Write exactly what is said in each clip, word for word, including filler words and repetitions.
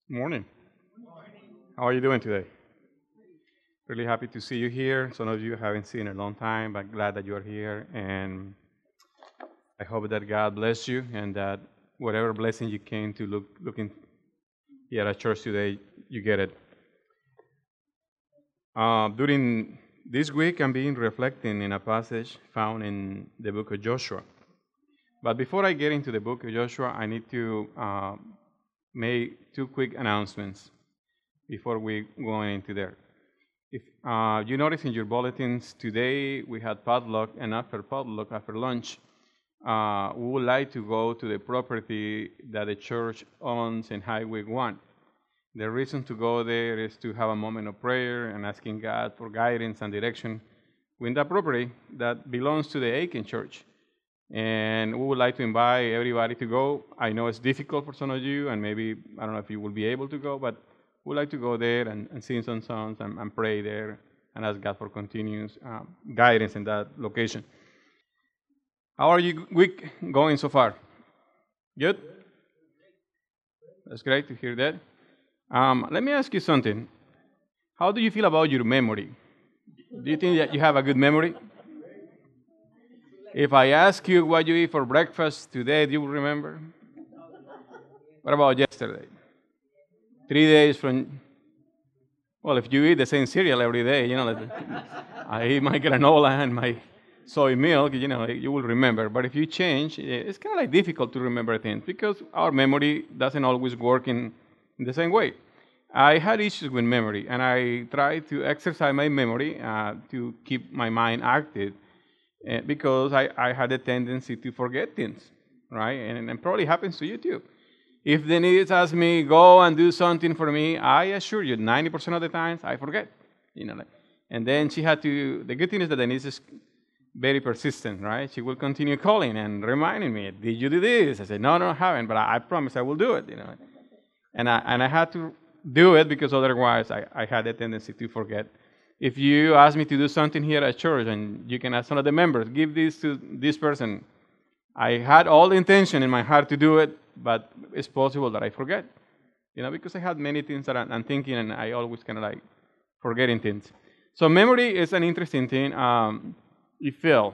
Morning. How are you doing today? Really happy to see you here. Some of you haven't seen in a long time, but glad that you are here. And I hope that God bless you and that whatever blessing you came to look looking here at church today, you get it. Uh, during this week, I'm being reflecting in a passage found in the book of Joshua. But before I get into the book of Joshua, I need to uh, make two quick announcements before we go into there. If uh, you notice in your bulletins today, we had potluck, and after potluck, after lunch, uh, we would like to go to the property that the church owns in Highway one. The reason to go there is to have a moment of prayer and asking God for guidance and direction with that property that belongs to the Aiken Church. And we would like to invite everybody to go. I know it's difficult for some of you, and maybe, I don't know if you will be able to go, but we'd like to go there and, and sing some songs and, and pray there and ask God for continuous um, guidance in that location. How are you week going so far? Good? That's great to hear that. Um, let me ask you something. How do you feel about your memory? Do you think that you have a good memory? If I ask you what you eat for breakfast today, do you remember? What about yesterday? Three days from, well, if you eat the same cereal every day, you know, like, I eat my granola and my soy milk, you know, you will remember. But if you change, it's kind of like difficult to remember things because our memory doesn't always work in, in the same way. I had issues with memory, and I tried to exercise my memory uh, to keep my mind active uh, because I, I had a tendency to forget things, right? And, and it probably happens to you too. If Denise asks me, go and do something for me, I assure you, ninety percent of the times, I forget. You know, like, and then she had to, the good thing is that Denise is very persistent, right? She will continue calling and reminding me, did you do this? I said, no, no, I haven't, but I, I promise I will do it, you know. And I, and I had to do it because otherwise I, I had a tendency to forget. If you ask me to do something here at church and you can ask one of the members, give this to this person, I had all the intention in my heart to do it, but it's possible that I forget, you know, because I had many things that I'm thinking and I always kind of like forgetting things. So memory is an interesting thing. Um, you feel.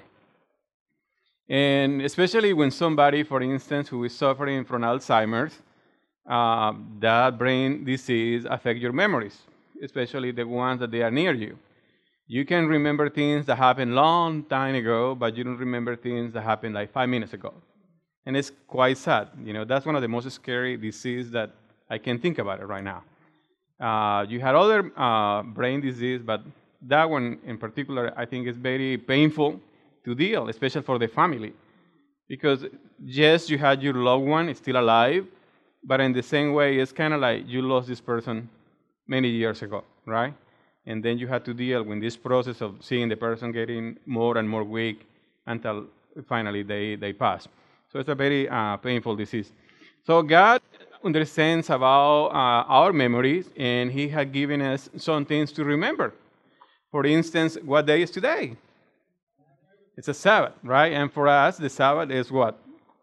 And especially when somebody, for instance, who is suffering from Alzheimer's, uh, that brain disease affect your memories, especially the ones that they are near you. You can remember things that happened long time ago, but you don't remember things that happened like five minutes ago. And it's quite sad. You know, that's one of the most scary diseases that I can think about it right now. Uh, you had other uh, brain disease, but that one in particular, I think is very painful to deal, especially for the family. Because yes, you had your loved one still alive, but in the same way, it's kind of like you lost this person many years ago, right? And then you had to deal with this process of seeing the person getting more and more weak until finally they, they pass. So it's a very uh, painful disease. So God understands about uh, our memories, and He had given us some things to remember. For instance, what day is today? It's a Sabbath, right? And for us, the Sabbath is what?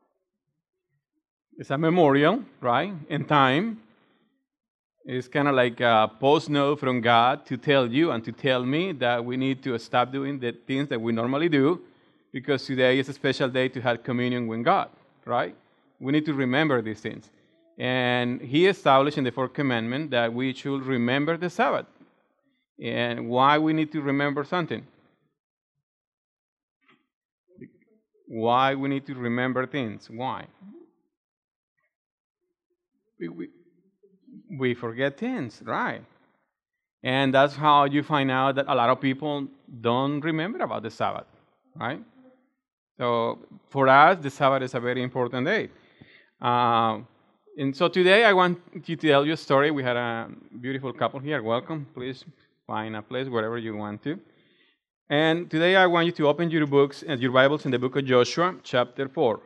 It's a memorial, right? In time. It's kind of like a post note from God to tell you and to tell me that we need to stop doing the things that we normally do because today is a special day to have communion with God, right? We need to remember these things. And He established in the fourth commandment that we should remember the Sabbath. And why we need to remember something? Why we need to remember things? Why? We, we, we forget things, right? And that's how you find out that a lot of people don't remember about the Sabbath, right? So for us, the Sabbath is a very important day. Uh, and so today I want to tell you a story. We had a beautiful couple here. Welcome. Please find a place wherever you want to. And today I want you to open your books and your Bibles in the book of Joshua, chapter four.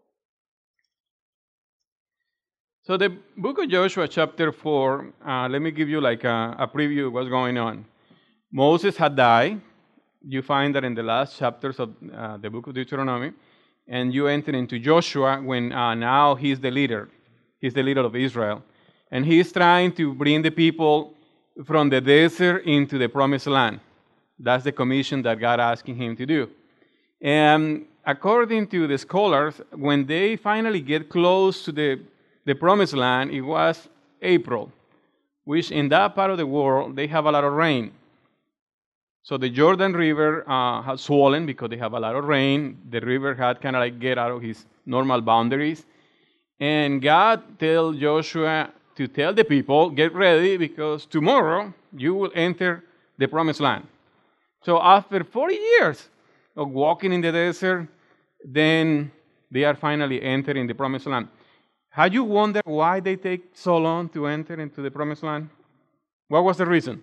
So the book of Joshua, chapter four, uh, let me give you like a, a preview of what's going on. Moses had died. You find that in the last chapters of uh, the book of Deuteronomy. And you enter into Joshua when uh, now he's the leader. He's the leader of Israel. And he's trying to bring the people from the desert into the promised land. That's the commission that God asking him to do. And according to the scholars, when they finally get close to the, the promised land, it was April, which in that part of the world, they have a lot of rain. So the Jordan River uh, had swollen because they have a lot of rain. The river had kind of like get out of his normal boundaries. And God told Joshua to tell the people, get ready because tomorrow you will enter the promised land. So after forty years of walking in the desert, then they are finally entering the promised land. Have you wondered why they take so long to enter into the promised land? What was the reason?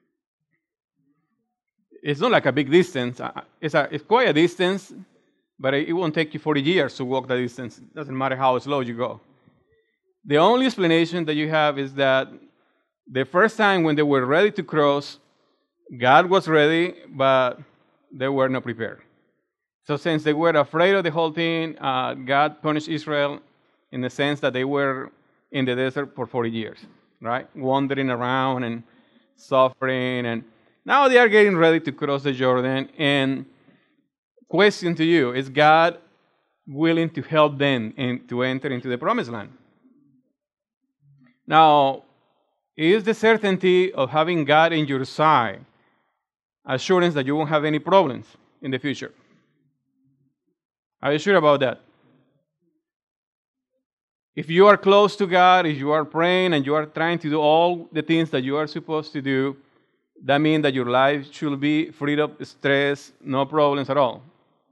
It's not like a big distance. It's, a, it's quite a distance, but it won't take you forty years to walk the distance. It doesn't matter how slow you go. The only explanation that you have is that the first time when they were ready to cross, God was ready, but they were not prepared. So since they were afraid of the whole thing, uh, God punished Israel in the sense that they were in the desert for forty years, right? Wandering around and suffering. And now they are getting ready to cross the Jordan. And question to you, is God willing to help them in, to enter into the promised land? Now, is the certainty of having God in your side assurance that you won't have any problems in the future? Are you sure about that? If you are close to God, if you are praying and you are trying to do all the things that you are supposed to do, that means that your life should be free of stress, no problems at all.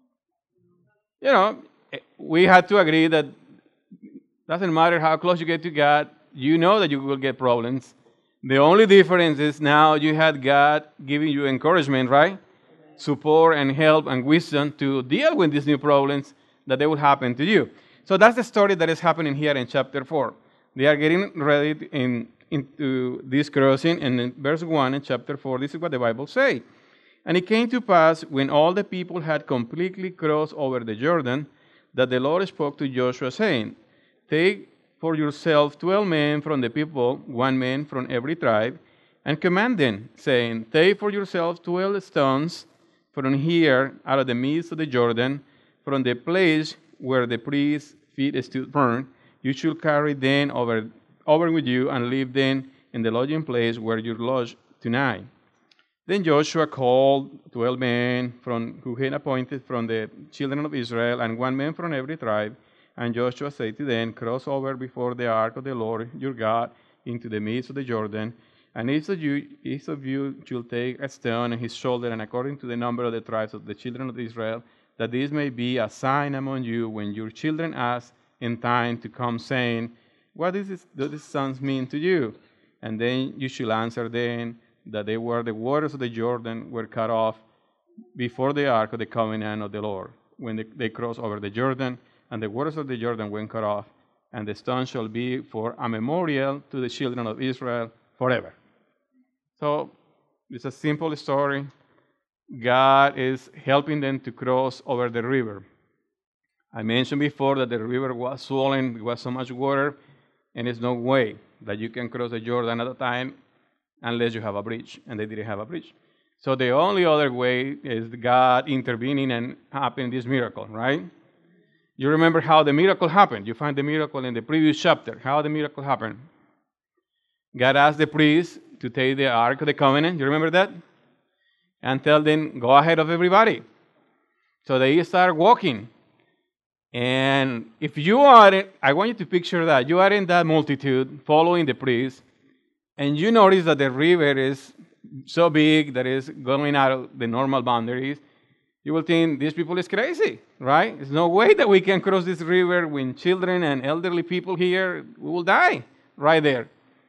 You know, we had to agree that doesn't matter how close you get to God, you know that you will get problems. The only difference is now you had God giving you encouragement, right? Support and help and wisdom to deal with these new problems that they will happen to you. So that's the story that is happening here in chapter four. They are getting ready in, into this crossing, and in verse one in chapter four, this is what the Bible says. And it came to pass, when all the people had completely crossed over the Jordan, that the Lord spoke to Joshua, saying, take for yourself twelve men from the people, one man from every tribe, and command them, saying, take for yourselves twelve stones from here out of the midst of the Jordan, from the place where the priest's feet stood firm. You should carry them over, over with you and leave them in the lodging place where you lodge tonight. Then Joshua called twelve men from, who he had appointed from the children of Israel, and one man from every tribe. And Joshua said to them, cross over before the ark of the Lord your God into the midst of the Jordan. And each of you, each of you should take a stone in his shoulder, and according to the number of the tribes of the children of Israel, that this may be a sign among you when your children ask in time to come, saying, what does this, do these sons mean to you? And then you shall answer them that they were the waters of the Jordan were cut off before the ark of the covenant of the Lord, when they, they crossed over the Jordan, and the waters of the Jordan were cut off, and the stone shall be for a memorial to the children of Israel forever. So it's a simple story. God is helping them to cross over the river. I mentioned before that the river was swollen, there was so much water, and there's no way that you can cross the Jordan at a time unless you have a bridge, and they didn't have a bridge. So the only other way is God intervening and happening this miracle, right? You remember how the miracle happened. You find the miracle in the previous chapter. How the miracle happened. God asked the priest to take the Ark of the Covenant. You remember that? And tell them, go ahead of everybody. So they start walking. And if you are, I want you to picture that. You are in that multitude following the priest. And you notice that the river is so big that it's going out of the normal boundaries. You will think, these people is crazy, right? There's no way that we can cross this river with children and elderly people here. We will die right there.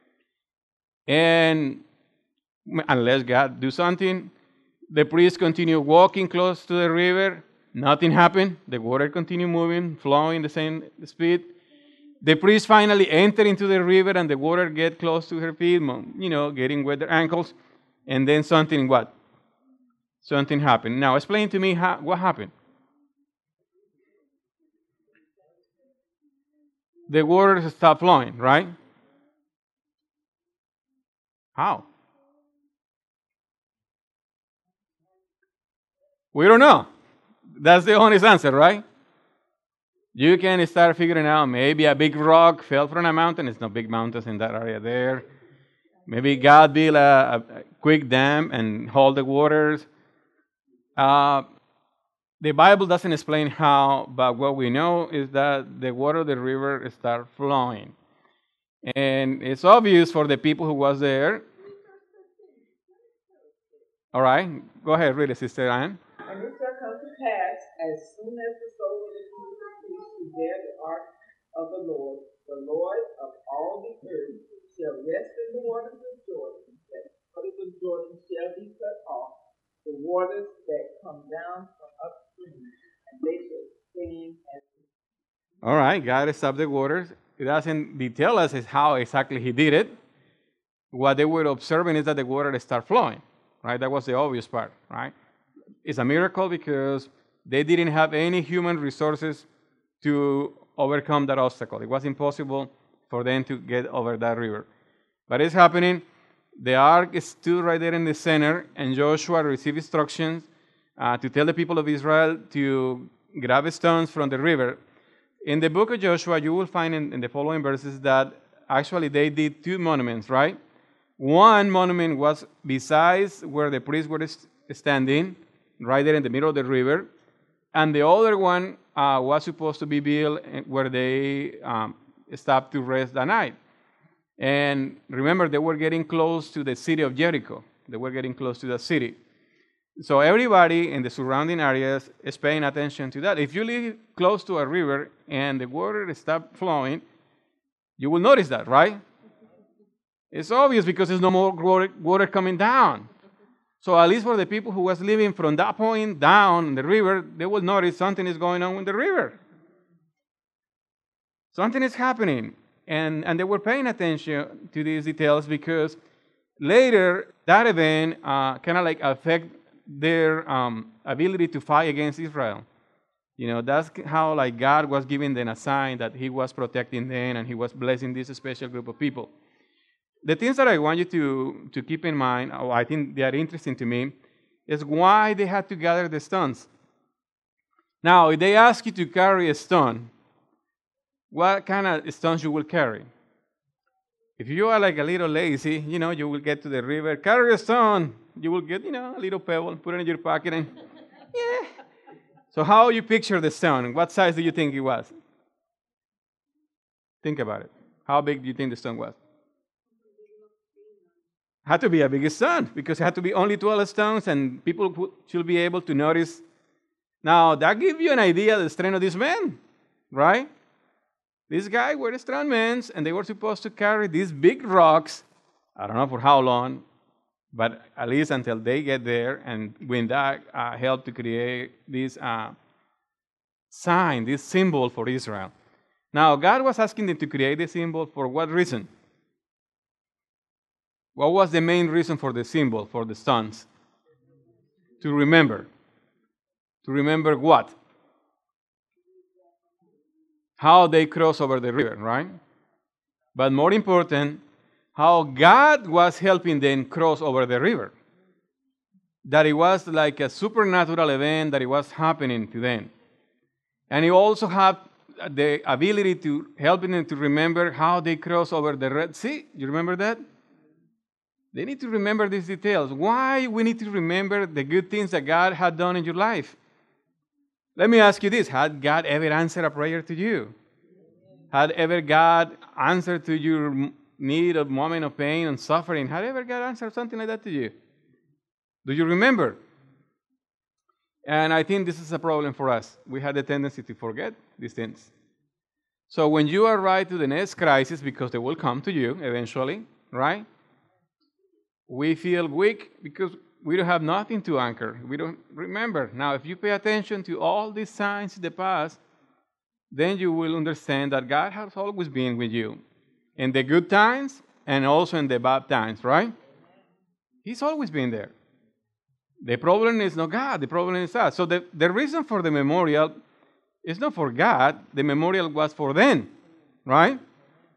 And unless God do something, the priests continue walking close to the river. Nothing happened. The water continued moving, flowing the same speed. The priests finally enter into the river, and the water get close to her feet, you know, getting wet their ankles. And then something what? Something happened. Now, explain to me how, what happened. The water stopped flowing, right? How? We don't know. That's the honest answer, right? You can start figuring out maybe a big rock fell from a mountain. It's no big mountains in that area there. Maybe God built a, a quick dam and hold the waters. Uh, the Bible doesn't explain how, but what we know is that the water of the river start flowing. And it's obvious for the people who was there. All right, go ahead, read it, Sister Anne. And it shall come to pass, as soon as the soldiers use the priest to bear the ark of the Lord, the Lord of all the earth shall rest in the waters of Jordan, that the waters of Jordan shall be cut off, the waters that come down from upstream, and they shall stand as. All right, God stopped the waters. It doesn't detail us how exactly He did it. What they were observing is that the water start flowing, right? That was the obvious part, right? It's a miracle because they didn't have any human resources to overcome that obstacle. It was impossible for them to get over that river. But it's happening. The ark stood right there in the center, and Joshua received instructions uh, to tell the people of Israel to grab stones from the river. In the book of Joshua, you will find in, in the following verses that actually they did two monuments, right? One monument was besides where the priests were standing, right there in the middle of the river, and the other one uh, was supposed to be built where they um, stopped to rest that night. And remember, they were getting close to the city of Jericho. They were getting close to the city. So everybody in the surrounding areas is paying attention to that. If you live close to a river and the water stops flowing, you will notice that, right? It's obvious because there's no more water coming down. So at least for the people who was living from that point down in the river, they will notice something is going on with the river. Something is happening. And, and they were paying attention to these details because later that event uh, kind of like affect their um, ability to fight against Israel. You know, that's how like God was giving them a sign that He was protecting them and He was blessing this special group of people. The things that I want you to, to keep in mind, or I think they are interesting to me, is why they had to gather the stones. Now, if they ask you to carry a stone, what kind of stones you will carry? If you are like a little lazy, you know, you will get to the river, carry a stone, you will get, you know, a little pebble, put it in your pocket, and yeah. So how you picture the stone? What size do you think it was? Think about it. How big do you think the stone was? Had to be a big stone because it had to be only twelve stones, and people should be able to notice. Now, that gives you an idea of the strength of this man, right? These guys were strong men, and they were supposed to carry these big rocks. I don't know for how long, but at least until they get there, and when that uh, helped to create this uh, sign, this symbol for Israel. Now, God was asking them to create the symbol for what reason? What was the main reason for the symbol, for the stones? To remember. To remember what? How they cross over the river, right? But more important, how God was helping them cross over the river. That it was like a supernatural event that it was happening to them. And He also had the ability to help them to remember how they crossed over the Red Sea. You remember that? They need to remember these details. Why we need to remember the good things that God had done in your life? Let me ask you this. Had God ever answered a prayer to you? Had ever God answered to your need of moment of pain and suffering? Had ever God answered something like that to you? Do you remember? And I think this is a problem for us. We have the tendency to forget these things. So when you arrive to the next crisis, because they will come to you eventually, right? We feel weak because we don't have nothing to anchor. We don't remember. Now, if you pay attention to all these signs in the past, then you will understand that God has always been with you in the good times and also in the bad times, right? He's always been there. The problem is not God. The problem is us. So the, the reason for the memorial is not for God. The memorial was for them, right?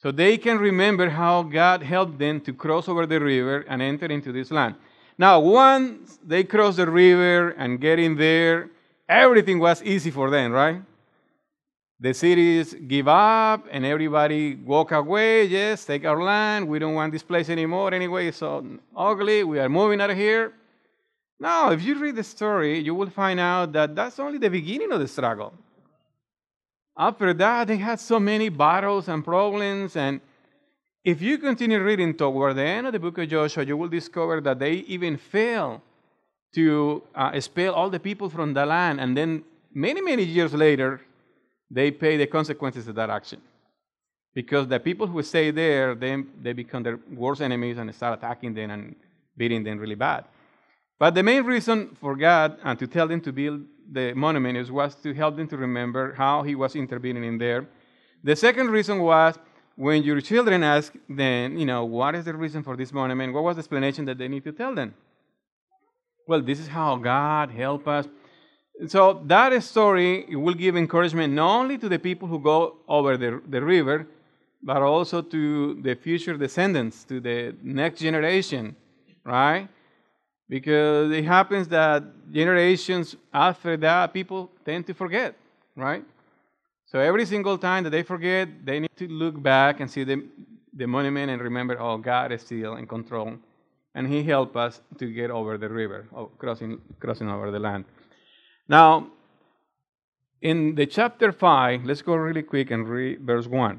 So they can remember how God helped them to cross over the river and enter into this land. Now, once they cross the river and get in there, everything was easy for them, right? The cities give up and everybody walk away. Yes, take our land. We don't want this place anymore anyway. It's so ugly. We are moving out of here. Now, if you read the story, you will find out that that's only the beginning of the struggle. After that, they had so many battles and problems. And if you continue reading toward the end of the book of Joshua, you will discover that they even failed to uh, expel all the people from the land. And then many, many years later, they pay the consequences of that action. Because the people who stay there, they, they become their worst enemies and start attacking them and beating them really bad. But the main reason for God and to tell them to build the monument is, was to help them to remember how he was intervening in there. The second reason was when your children ask them, you know, what is the reason for this monument? What was the explanation that they need to tell them? Well, this is how God helped us. So that story will give encouragement not only to the people who go over the, the river, but also to the future descendants, to the next generation, right? Because it happens that generations after that, people tend to forget, right? So every single time that they forget, they need to look back and see the, the monument and remember, oh, God is still in control. And he helped us to get over the river, oh, crossing, crossing over the land. Now, in the chapter five, let's go really quick and read verse one.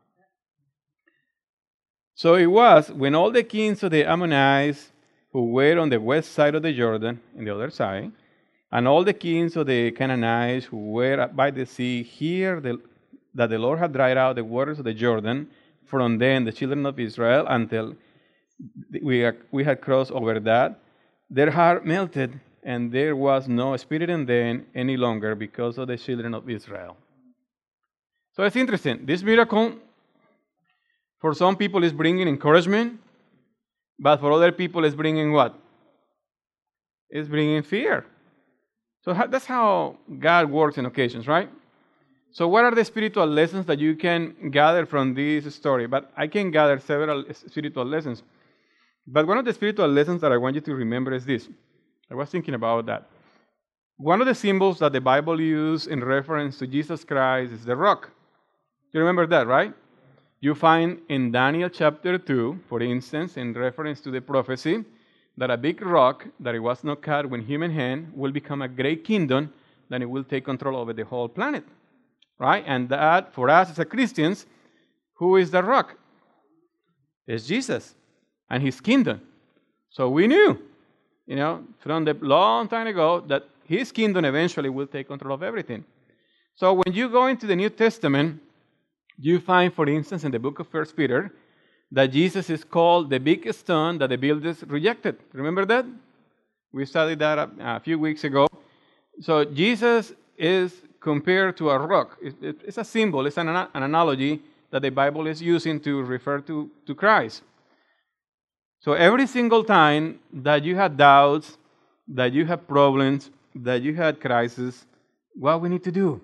So it was when all the kings of the Ammonites who were on the west side of the Jordan, in the other side, and all the kings of the Canaanites who were by the sea, hear the, that the Lord had dried out the waters of the Jordan from them, the children of Israel, until we, we had crossed over that, their heart melted, and there was no spirit in them any longer because of the children of Israel. So it's interesting. This miracle, for some people, is bringing encouragement, but for other people, it's bringing what? It's bringing fear. So that's how God works in occasions, right? So what are the spiritual lessons that you can gather from this story? But I can gather several spiritual lessons. But one of the spiritual lessons that I want you to remember is this. I was thinking about that. One of the symbols that the Bible uses in reference to Jesus Christ is the rock. You remember that, right? You find in Daniel chapter two, for instance, in reference to the prophecy, that a big rock, that it was not cut with human hand, will become a great kingdom, that it will take control over the whole planet. Right? And that, for us as Christians, who is the rock? It's Jesus and his kingdom. So we knew, you know, from the long time ago, that his kingdom eventually will take control of everything. So when you go into the New Testament, you find, for instance, in the book of First Peter, that Jesus is called the big stone that the builders rejected. Remember that? We studied that a, a few weeks ago. So Jesus is compared to a rock. It, it, it's a symbol, it's an, an analogy that the Bible is using to refer to, to Christ. So every single time that you had doubts, that you had problems, that you had crisis, what we need to do?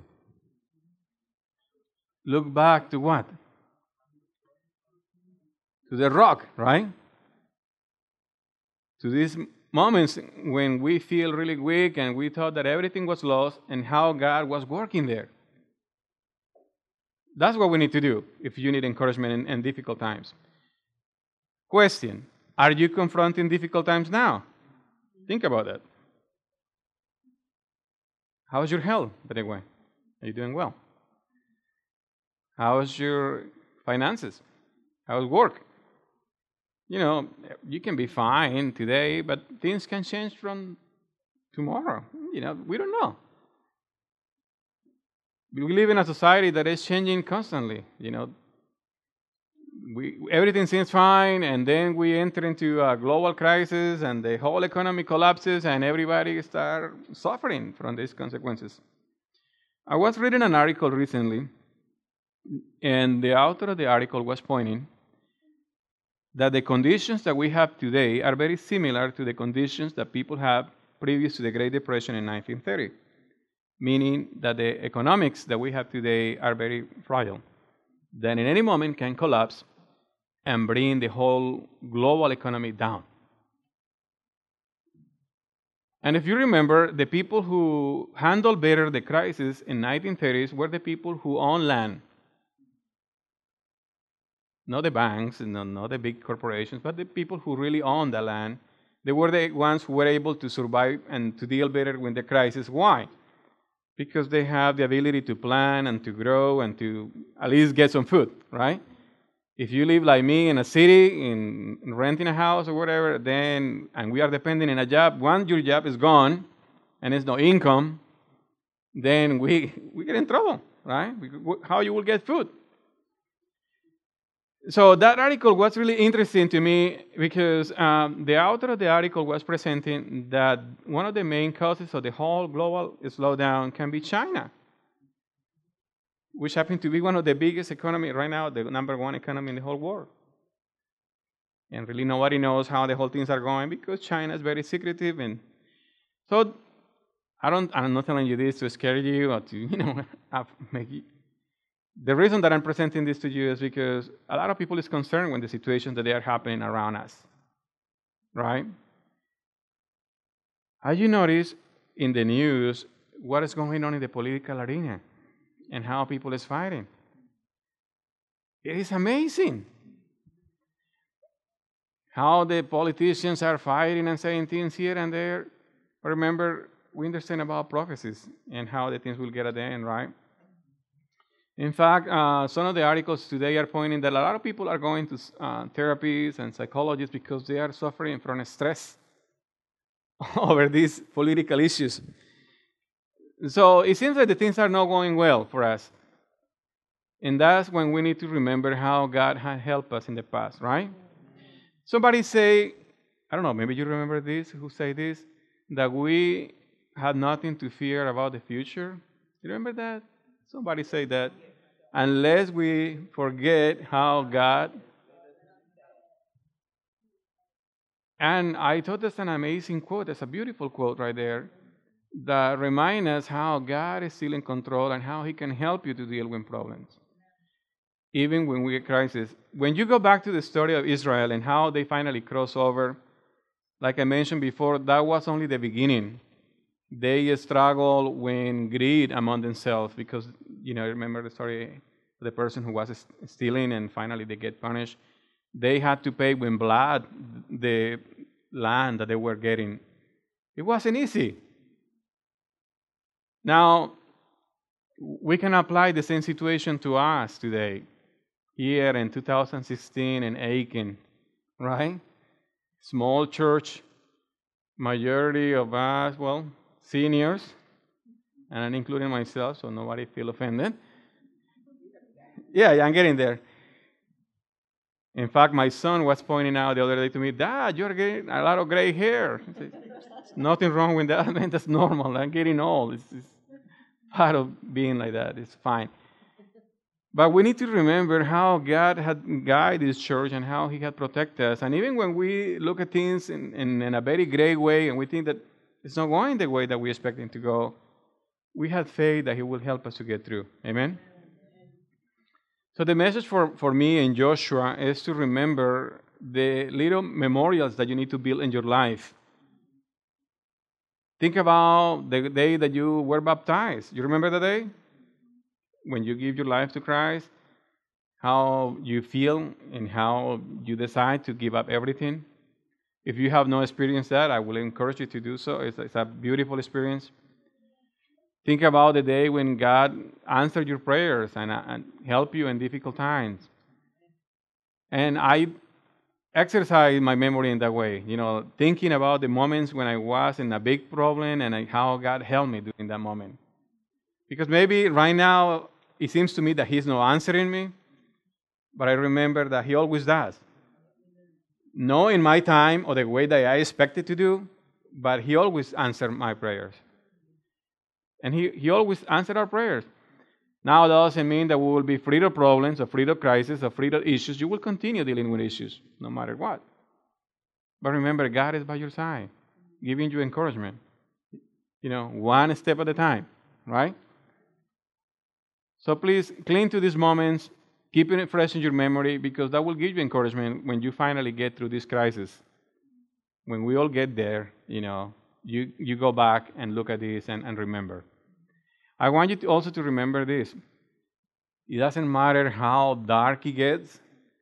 Look back to what? To the rock, right? To these moments when we feel really weak and we thought that everything was lost and how God was working there. That's what we need to do if you need encouragement in, in difficult times. Question: are you confronting difficult times now? Think about that. How's your health, by the way? Are you doing well? How's your finances? How's work? You know, you can be fine today, but things can change from tomorrow. You know, we don't know. We live in a society that is changing constantly. You know, we everything seems fine, and then we enter into a global crisis, and the whole economy collapses, and everybody starts suffering from these consequences. I was reading an article recently, and the author of the article was pointing that the conditions that we have today are very similar to the conditions that people have previous to the Great Depression in nineteen thirty, meaning that the economics that we have today are very fragile. that in any moment can collapse and bring the whole global economy down. And if you remember, the people who handled better the crisis in nineteen thirties were the people who own land. Not the banks, not, not the big corporations, but the people who really own the land. They were the ones who were able to survive and to deal better with the crisis. Why? Because they have the ability to plan and to grow and to at least get some food, right? If you live like me in a city, in, in renting a house or whatever, then, and we are dependent on a job, once your job is gone and there's no income, then we, we get in trouble, right? We, how you will get food? So that article was really interesting to me because um, the author of the article was presenting that one of the main causes of the whole global slowdown can be China, which happens to be one of the biggest economies right now, the number one economy in the whole world. And really nobody knows how the whole things are going because China is very secretive. And so I don't, I'm not telling you this to scare you or to, you know, make you. The reason that I'm presenting this to you is because a lot of people is concerned with the situations that they are happening around us, right? As you notice in the news, what is going on in the political arena and how people is fighting. It is amazing how the politicians are fighting and saying things here and there. But remember, we understand about prophecies and how the things will get at the end, right? In fact, uh, some of the articles today are pointing that a lot of people are going to uh, therapies and psychologists because they are suffering from stress over these political issues. So it seems like the things are not going well for us. And that's when we need to remember how God had helped us in the past, right? Somebody say, I don't know, maybe you remember this, who say this, that we had nothing to fear about the future. You remember that? Somebody say that. Unless we forget how God. And I thought that's an amazing quote. That's a beautiful quote right there that reminds us how God is still in control and how He can help you to deal with problems, even when we get crisis. When you go back to the story of Israel and how they finally cross over, like I mentioned before, that was only the beginning. They struggle with greed among themselves because, you know, remember the story of the person who was stealing and finally they get punished. They had to pay with blood the land that they were getting. It wasn't easy. Now, we can apply the same situation to us today, here in two thousand sixteen in Aiken, right? Small church, majority of us, well, seniors, and I'm including myself, so nobody feel offended. Yeah, yeah, I'm getting there. In fact, my son was pointing out the other day to me, Dad, you're getting a lot of gray hair. Said, nothing wrong with that, man. That's normal. I'm getting old. It's, it's part of being like that. It's fine. But we need to remember how God had guided His church and how He had protected us. And even when we look at things in, in, in a very gray way and we think that it's not going the way that we expect it to go, we have faith that He will help us to get through. Amen? So the message for, for me and Joshua is to remember the little memorials that you need to build in your life. Think about the day that you were baptized. You remember the day? When you give your life to Christ, how you feel and how you decide to give up everything. If you have not experienced that, I will encourage you to do so. It's, it's a beautiful experience. Think about the day when God answered your prayers and, and helped you in difficult times. And I exercise my memory in that way, you know, thinking about the moments when I was in a big problem and I, how God helped me during that moment. Because maybe right now it seems to me that He's not answering me, but I remember that He always does. Not in my time or the way that I expected to do, but He always answered my prayers. And he, he always answered our prayers. Now, that doesn't mean that we will be free of problems or free of crises or free of issues. You will continue dealing with issues, no matter what. But remember, God is by your side, giving you encouragement. You know, one step at a time, right? So please, cling to these moments Keeping it fresh in your memory, because that will give you encouragement when you finally get through this crisis. When we all get there, you know, you, you go back and look at this and, and remember. I want you to also to remember this. It doesn't matter how dark it gets.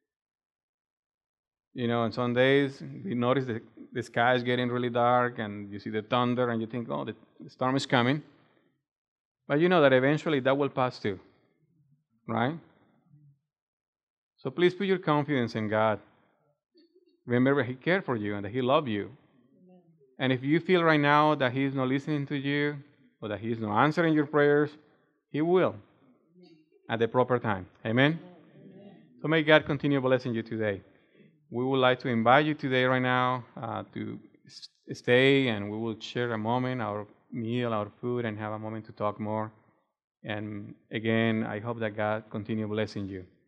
You know, on some days, we notice that the sky is getting really dark and you see the thunder and you think, oh, the, the storm is coming. But you know that eventually that will pass too, right? So please put your confidence in God. Remember, He cared for you and that He loved you. And if you feel right now that He is not listening to you or that He is not answering your prayers, He will at the proper time. Amen? So may God continue blessing you today. We would like to invite you today right now uh, to stay, and we will share a moment, our meal, our food, and have a moment to talk more. And again, I hope that God continue blessing you.